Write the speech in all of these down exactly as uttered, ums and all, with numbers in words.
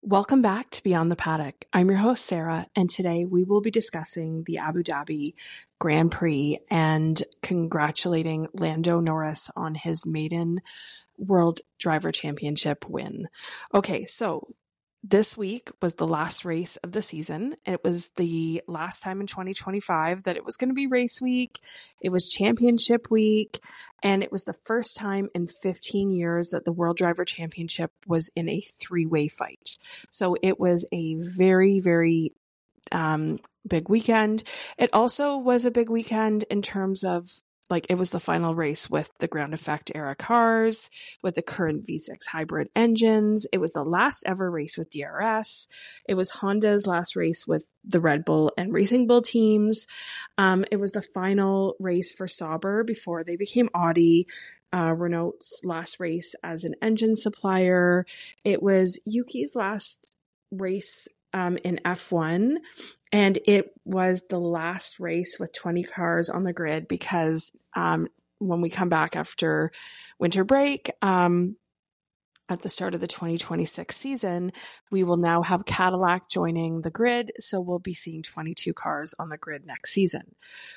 Welcome back to Beyond the Paddock. I'm your host, Sarah, and today we will be discussing the Abu Dhabi Grand Prix and congratulating Lando Norris on his maiden World Driver Championship win. Okay, so this week was the last race of the season. It was the last time in twenty twenty-five that it was going to be race week. It was championship week, and it was the first time in fifteen years that the World Driver Championship was in a three-way fight. So it was a very, very um, big weekend. It also was a big weekend in terms of Like, it was the final race with the ground effect era cars, with the current V six hybrid engines. It was the last ever race with D R S. It was Honda's last race with the Red Bull and Racing Bull teams. Um, it was the final race for Sauber before they became Audi. Uh, Renault's last race as an engine supplier. It was Yuki's last race um, in F one. And it was the last race with twenty cars on the grid because um, when we come back after winter break, um, at the start of the twenty twenty-six season, we will now have Cadillac joining the grid. So we'll be seeing twenty-two cars on the grid next season.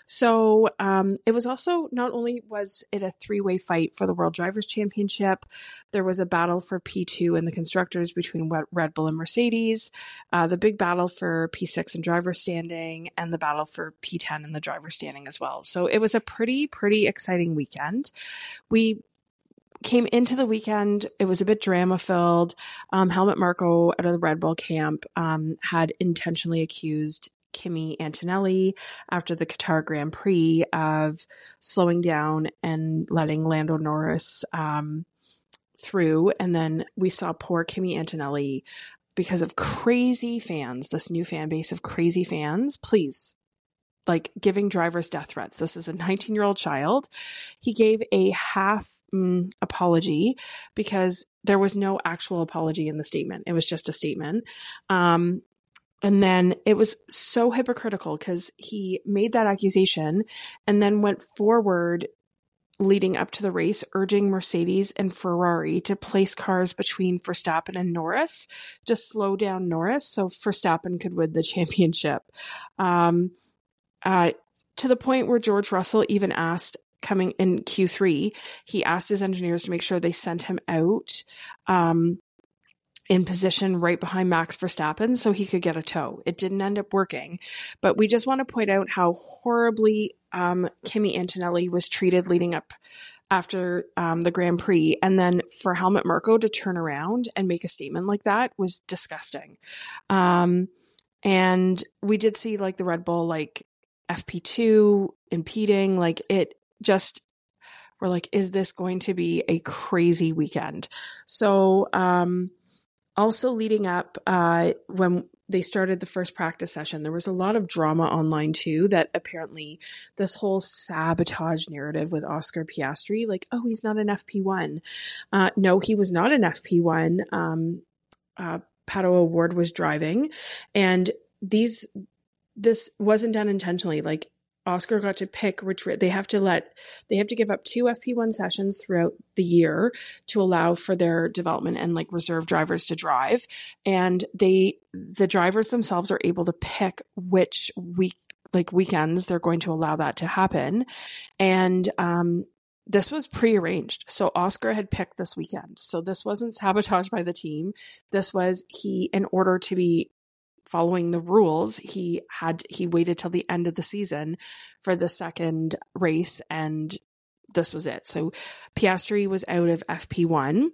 So um, it was also, not only was it a three-way fight for the World Drivers' Championship, there was a battle for P two in the constructors between Red Bull and Mercedes, uh, the big battle for P six and driver standing, and the battle for P ten in the driver standing as well. So it was a pretty, pretty exciting weekend. We came into the weekend, it was a bit drama filled. Um, Helmut Marko out of the Red Bull camp um, had intentionally accused Kimi Antonelli after the Qatar Grand Prix of slowing down and letting Lando Norris um, through. And then we saw poor Kimi Antonelli, because of crazy fans, this new fan base of crazy fans, please, like giving drivers death threats. This is a nineteen-year-old child. He gave a half mm, apology because there was no actual apology in the statement. It was just a statement. Um, and then it was so hypocritical because he made that accusation and then went forward leading up to the race, urging Mercedes and Ferrari to place cars between Verstappen and Norris to slow down Norris so Verstappen could win the championship. Um, Uh, to the point where George Russell even asked, coming in Q three, he asked his engineers to make sure they sent him out um, in position right behind Max Verstappen so he could get a tow. It didn't end up working, but we just want to point out how horribly um, Kimi Antonelli was treated leading up after um, the Grand Prix. And then for Helmut Marko to turn around and make a statement like that was disgusting. Um, and we did see like the Red Bull, like, F P two impeding, like it just, we're like, is this going to be a crazy weekend? So um, also leading up, uh, when they started the first practice session, there was a lot of drama online too, that apparently this whole sabotage narrative with Oscar Piastri, like, oh, he's not an F P one. Uh, no, he was not an F P one. Um, uh, Pato O'Ward was driving, and these this wasn't done intentionally. Like, Oscar got to pick which they have to let, they have to give up two F P one sessions throughout the year to allow for their development and like reserve drivers to drive. And they, the drivers themselves are able to pick which week, like weekends they're going to allow that to happen. And, um, this was prearranged. So Oscar had picked this weekend. So this wasn't sabotage by the team. This was he, in order to be following the rules, he had he waited till the end of the season for the second race, and this was it. So Piastri was out of F P one.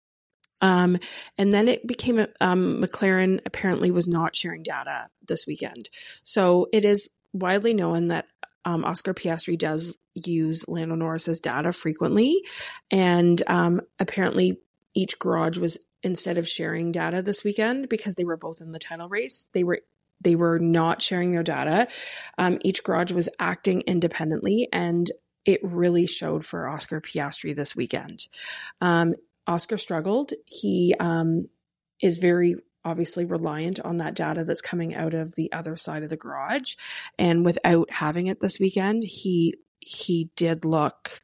Um, and then it became, um, McLaren apparently was not sharing data this weekend. So it is widely known that um, Oscar Piastri does use Lando Norris's data frequently. And um, apparently each garage was, instead of sharing data this weekend, because they were both in the title race, they were they were not sharing their data. Um, each garage was acting independently, and it really showed for Oscar Piastri this weekend. Um, Oscar struggled. He um, is very obviously reliant on that data that's coming out of the other side of the garage, and without having it this weekend, he he did look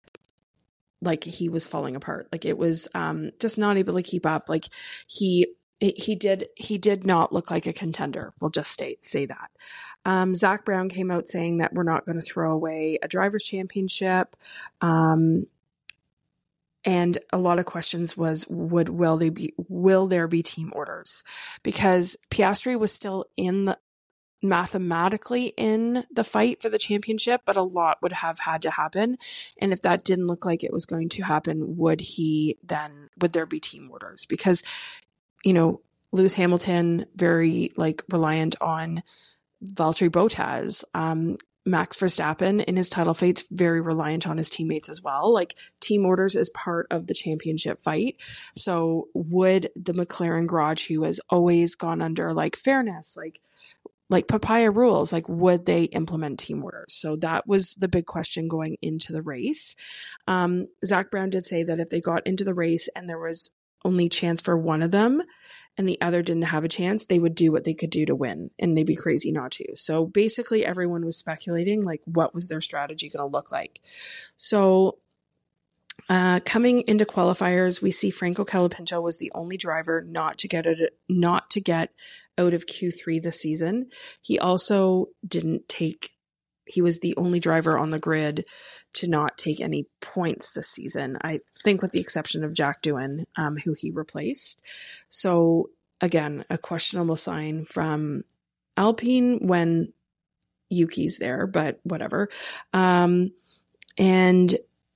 like he was falling apart. Like it was um, just not able to keep up. Like he he did he did not look like a contender. We'll just state, say that. Um, Zach Brown came out saying that we're not going to throw away a drivers' championship. Um, and a lot of questions was, would will they be will there be team orders? Because Piastri was still in the mathematically in the fight for the championship, but a lot would have had to happen. And if that didn't look like it was going to happen, would he then would there be team orders? Because you know, Lewis Hamilton, very like reliant on Valtteri Bottas. Um, Max Verstappen in his title fights, very reliant on his teammates as well. Like team orders is part of the championship fight. So would the McLaren garage, who has always gone under like fairness, like like papaya rules, like would they implement team orders? So that was the big question going into the race. Um, Zach Brown did say that if they got into the race and there was only chance for one of them and the other didn't have a chance, they would do what they could do to win, and they'd be crazy not to. So basically everyone was speculating like what was their strategy going to look like. So uh, coming into qualifiers, we see Franco Colapinto was the only driver not to get it, not to get out of Q three this season. He also didn't take He was the only driver on the grid to not take any points this season, I think, with the exception of Jack Doohan, um, who he replaced. So again, a questionable sign from Alpine when Yuki's there, but whatever. Um, and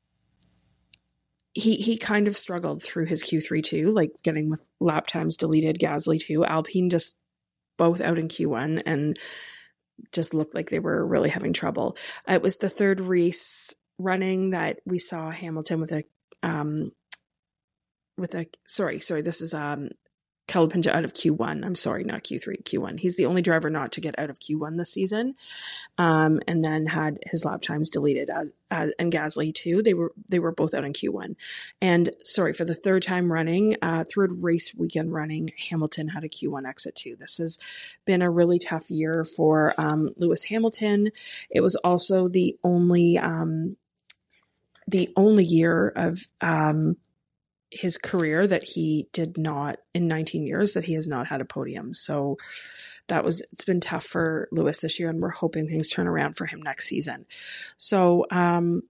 he he kind of struggled through his Q three too, like getting with lap times deleted, Gasly too. Alpine just both out in Q one and just looked like they were really having trouble. It was the third race running that we saw Hamilton with a, um, with a, sorry, sorry, this is, um, Colapinto out of Q one. I'm sorry, not Q three, Q one. He's the only driver not to get out of Q one this season. Um, and then had his lap times deleted as, as and Gasly too. They were, they were both out in Q one. And sorry, for the third time running, uh, third race weekend running, Hamilton had a Q one exit too. This has been a really tough year for, um, Lewis Hamilton. It was also the only, um, the only year of, um, his career that he did not, in nineteen years, that he has not had a podium. So that was, it's been tough for Lewis this year, and we're hoping things turn around for him next season. So, um,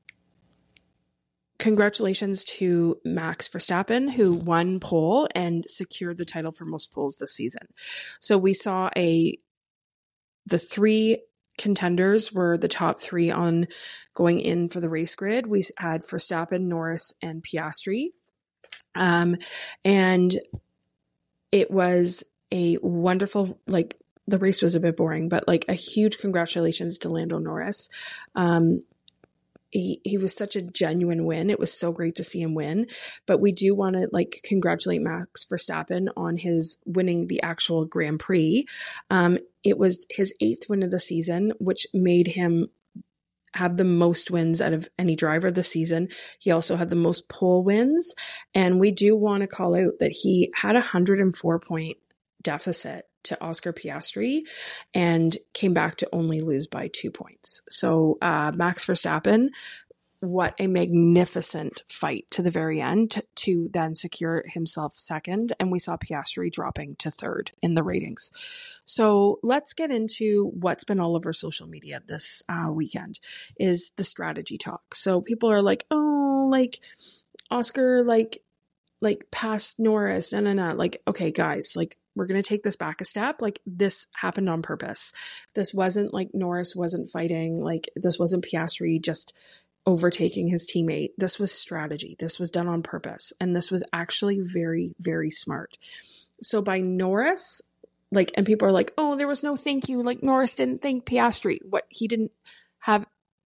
congratulations to Max Verstappen, who won pole and secured the title for most poles this season. So we saw a, the three contenders were the top three on going in for the race grid. We had Verstappen, Norris, and Piastri. Um, and it was a wonderful, like, the race was a bit boring, but like a huge congratulations to Lando Norris. Um, he, he was such a genuine win. It was so great to see him win, but we do want to like congratulate Max Verstappen on his winning the actual Grand Prix. Um, it was his eighth win of the season, which made him have the most wins out of any driver this season. He also had the most pole wins. And we do want to call out that he had a one hundred four point deficit to Oscar Piastri and came back to only lose by two points. So uh, Max Verstappen, what a magnificent fight to the very end to, to then secure himself second. And we saw Piastri dropping to third in the ratings. So let's get into what's been all over social media this uh, weekend is the strategy talk. So people are like, oh, like Oscar, like, like past Norris, no, no, no. Like, okay, guys, like we're going to take this back a step. Like this happened on purpose. This wasn't like Norris wasn't fighting. Like this wasn't Piastri just overtaking his teammate. This was strategy. This was done on purpose. And this was actually very, very smart. So by Norris, like, and people are like, oh, there was no thank you. Like Norris didn't thank Piastri. What he didn't have,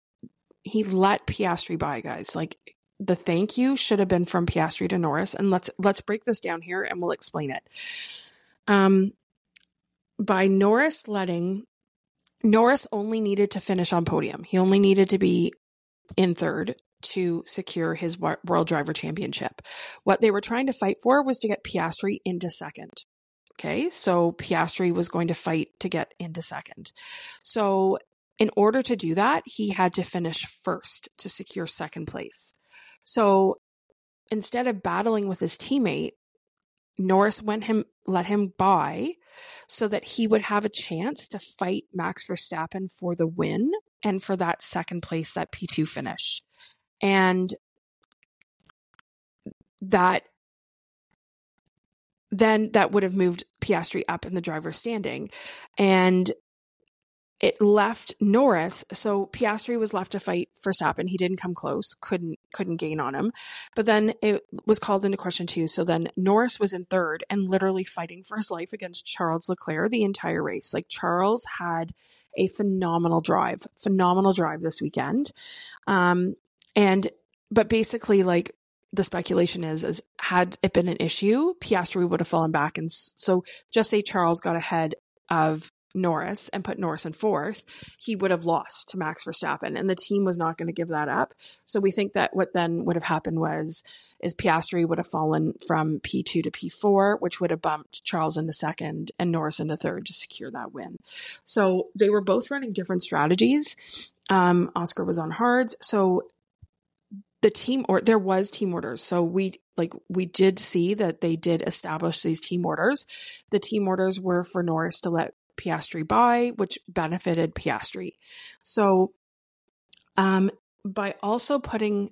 he let Piastri by, guys. Like the thank you should have been from Piastri to Norris. And let's, let's break this down here and we'll explain it. Um, by Norris letting, Norris only needed to finish on podium. He only needed to be in third to secure his World Driver Championship. What they were trying to fight for was to get Piastri into second. Okay, so Piastri was going to fight to get into second. So in order to do that, he had to finish first to secure second place. So instead of battling with his teammate, Norris went him, let him by so that he would have a chance to fight Max Verstappen for the win and for that second place, that P two finish. And that then that would have moved Piastri up in the driver's standing. And it left Norris, so Piastri was left to fight Verstappen. He didn't come close, couldn't couldn't gain on him. But then it was called into question too. So then Norris was in third and literally fighting for his life against Charles Leclerc the entire race. Like, Charles had a phenomenal drive, phenomenal drive this weekend. Um, and but basically, like, the speculation is, is had it been an issue, Piastri would have fallen back. And so just say Charles got ahead of Norris and put Norris in fourth, he would have lost to Max Verstappen, and the team was not going to give that up. So we think that what then would have happened was, is Piastri would have fallen from P two to P four, which would have bumped Charles into second and Norris into third to secure that win. So they were both running different strategies. Um, Oscar was on hards. So the team, or there was team orders. So we like we did see that they did establish these team orders. The team orders were for Norris to let Piastri by, which benefited Piastri. So um, by also putting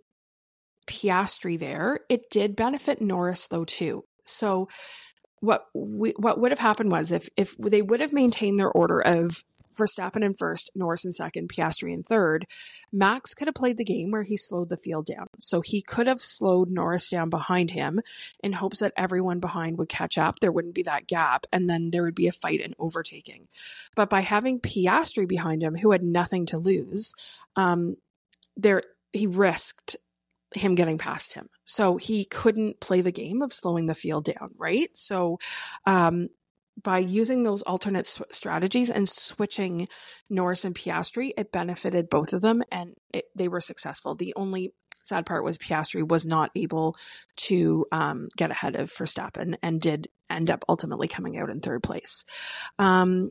Piastri there, it did benefit Norris though too. So what we, what would have happened was, if if they would have maintained their order of Verstappen in first, Norris in second, Piastri in third, Max could have played the game where he slowed the field down. So he could have slowed Norris down behind him in hopes that everyone behind would catch up. There wouldn't be that gap, and then there would be a fight and overtaking. But by having Piastri behind him, who had nothing to lose, um, there he risked him getting past him. So he couldn't play the game of slowing the field down, right? So um, by using those alternate sw- strategies and switching Norris and Piastri, it benefited both of them, and it, they were successful. The only sad part was Piastri was not able to um, get ahead of Verstappen and did end up ultimately coming out in third place. Um,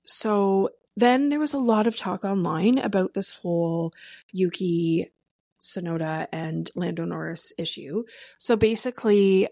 so then there was a lot of talk online about this whole Yuki Tsunoda and Lando Norris issue. So basically,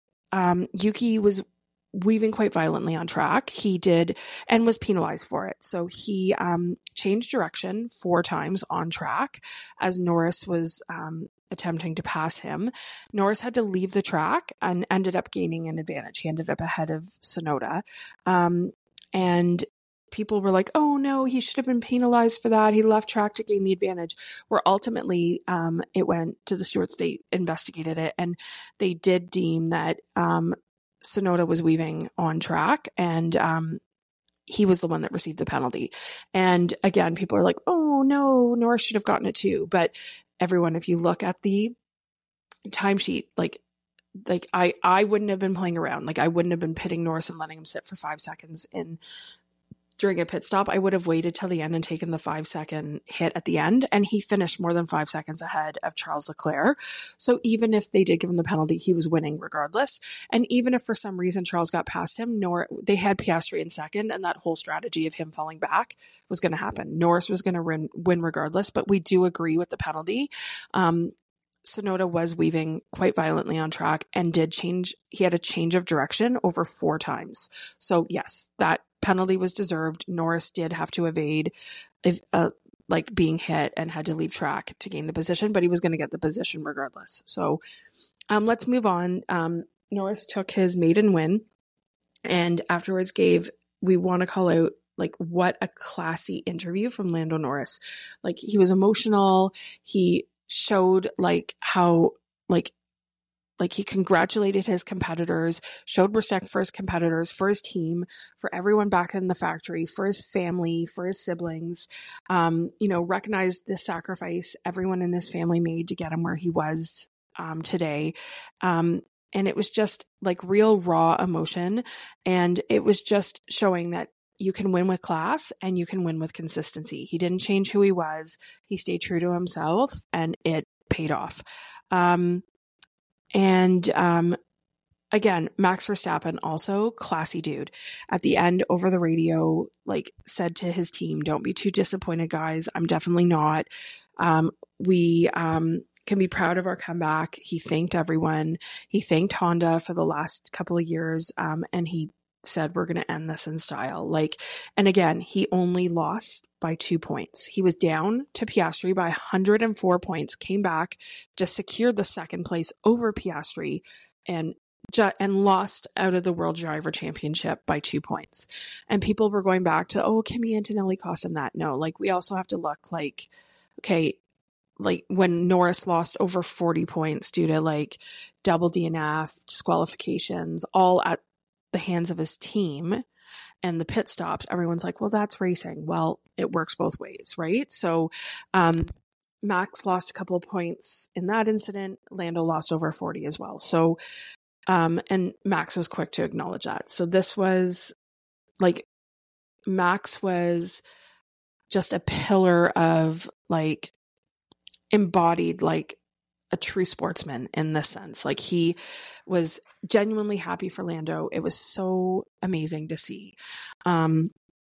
um, Yuki was weaving quite violently on track. He did, and was penalized for it. So he um, changed direction four times on track as Norris was um, attempting to pass him. Norris had to leave the track and ended up gaining an advantage. He ended up ahead of Tsunoda. Um, and people were like, oh no, he should have been penalized for that. He left track to gain the advantage. Where ultimately um, it went to the stewards. They investigated it, and they did deem that um, Tsunoda was weaving on track, and um, he was the one that received the penalty. And again, people are like, oh no, Norris should have gotten it too. But everyone, if you look at the timesheet, like, like I, I wouldn't have been playing around. Like, I wouldn't have been pitting Norris and letting him sit for five seconds in during a pit stop. I would have waited till the end and taken the five second hit at the end. And he finished more than five seconds ahead of Charles Leclerc. So even if they did give him the penalty, he was winning regardless. And even if for some reason Charles got past him, nor they had Piastri in second, and that whole strategy of him falling back was going to happen. Norris was going to win, win regardless, but we do agree with the penalty. Um, Tsunoda was weaving quite violently on track and did change. He had a change of direction over four times. So yes, that penalty was deserved. Norris did have to evade, if, uh, like being hit, and had to leave track to gain the position, but he was going to get the position regardless. So um, let's move on. Um, Norris took his maiden win, and afterwards gave, we want to call out, like, what a classy interview from Lando Norris. Like, he was emotional. He showed like how like like he congratulated his competitors, showed respect for his competitors, for his team, for everyone back in the factory, for his family, for his siblings, um, you know, recognized the sacrifice everyone in his family made to get him where he was um, today. Um, and it was just like real raw emotion. And it was just showing that you can win with class and you can win with consistency. He didn't change who he was. He stayed true to himself, and it paid off. Um, and, um, again, Max Verstappen, also classy dude. At the end, over the radio, like, said to his team, don't be too disappointed, guys. I'm definitely not. Um, we, um, can be proud of our comeback. He thanked everyone. He thanked Honda for the last couple of years. Um, and he said, we're going to end this in style. Like, and again, he only lost by two points. He was down to Piastri by one hundred four points, came back, just secured the second place over Piastri, and and lost out of the World Driver Championship by two points. And people were going back to, oh, Kimi Antonelli cost him that. No, like, we also have to look like, okay, like when Norris lost over forty points due to like double D N F, disqualifications, all at the hands of his team and the pit stops, everyone's like, well, that's racing. Well, it works both ways, right? So um, Max lost a couple of points in that incident. Lando lost over forty as well. So, um, and Max was quick to acknowledge that. So this was like, Max was just a pillar of like, embodied like a true sportsman in this sense. Like, he was genuinely happy for Lando. It was so amazing to see. Um,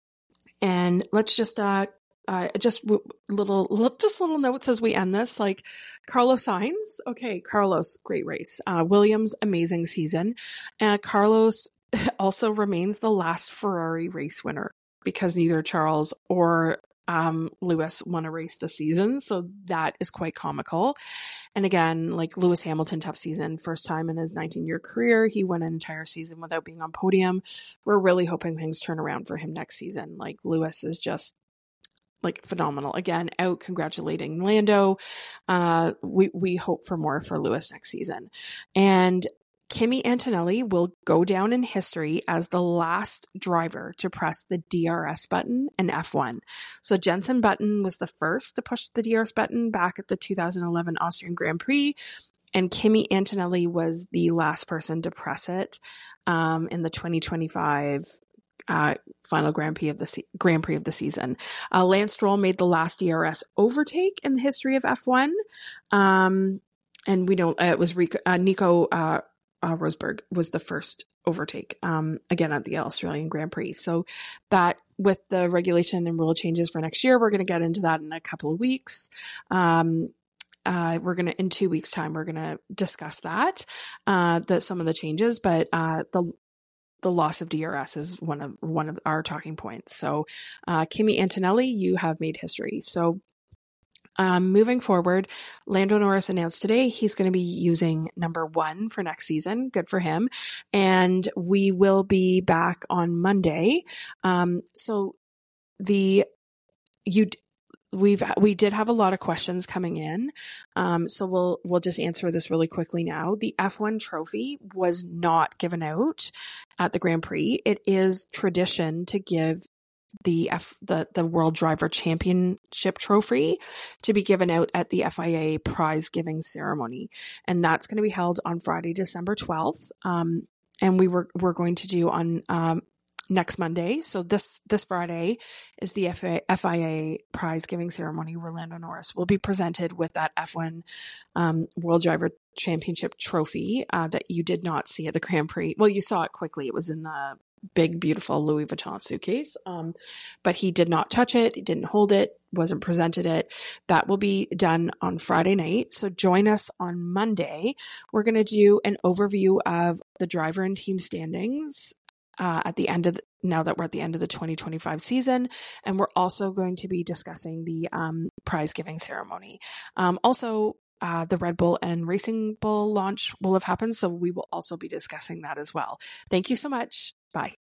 and let's just, uh, uh, just w- little, just little notes as we end this, like Carlos Sainz. Okay. Carlos, great race. Uh, Williams, amazing season. Uh, Carlos also remains the last Ferrari race winner because neither Charles or Um, Lewis won a race this season. So that is quite comical. And again, like Lewis Hamilton, tough season, first time in his nineteen year career. He went an entire season without being on podium. We're really hoping things turn around for him next season. Like, Lewis is just like phenomenal. Again, out congratulating Lando. Uh, we, we hope for more for Lewis next season. And Kimi Antonelli will go down in history as the last driver to press the D R S button in F one. So Jenson Button was the first to push the D R S button back at the two thousand eleven Austrian Grand Prix, and Kimi Antonelli was the last person to press it um, in the twenty twenty-five uh, final Grand Prix of the se- Grand Prix of the season. Uh, Lance Stroll made the last D R S overtake in the history of F one, um, and we don't. Uh, it was Rico, uh, Nico. Uh, Uh, Rosberg was the first overtake, um, again at the Australian Grand Prix. So that, with the regulation and rule changes for next year, we're going to get into that in a couple of weeks. Um, uh, we're going to, in two weeks time, we're going to discuss that, uh, the, some of the changes, but, uh, the, the loss of D R S is one of, one of our talking points. So, uh, Kimi Antonelli, you have made history. So, Um, moving forward, Lando Norris announced today he's going to be using number one for next season. Good for him. And we will be back on Monday. Um, so the, you, we've, we did have a lot of questions coming in. Um, so we'll, we'll just answer this really quickly now. The F one trophy was not given out at the Grand Prix. It is tradition to give the F the the World Driver Championship trophy to be given out at the F I A prize giving ceremony, and that's going to be held on Friday, December twelfth. Um, and we were we're going to do on um next Monday. So this this Friday is the F I A prize giving ceremony where Lando Norris will be presented with that F one um, World Driver Championship trophy uh, that you did not see at the Grand Prix. Well, you saw it quickly. It was in the big, beautiful Louis Vuitton suitcase. Um, but he did not touch it. He didn't hold it, wasn't presented it. That will be done on Friday night. So join us on Monday. We're going to do an overview of the driver and team standings uh, at the end of the, now that we're at the end of the twenty twenty-five season. And we're also going to be discussing the um, prize giving ceremony. Um, also, Uh, the Red Bull and Racing Bull launch will have happened, so we will also be discussing that as well. Thank you so much. Bye.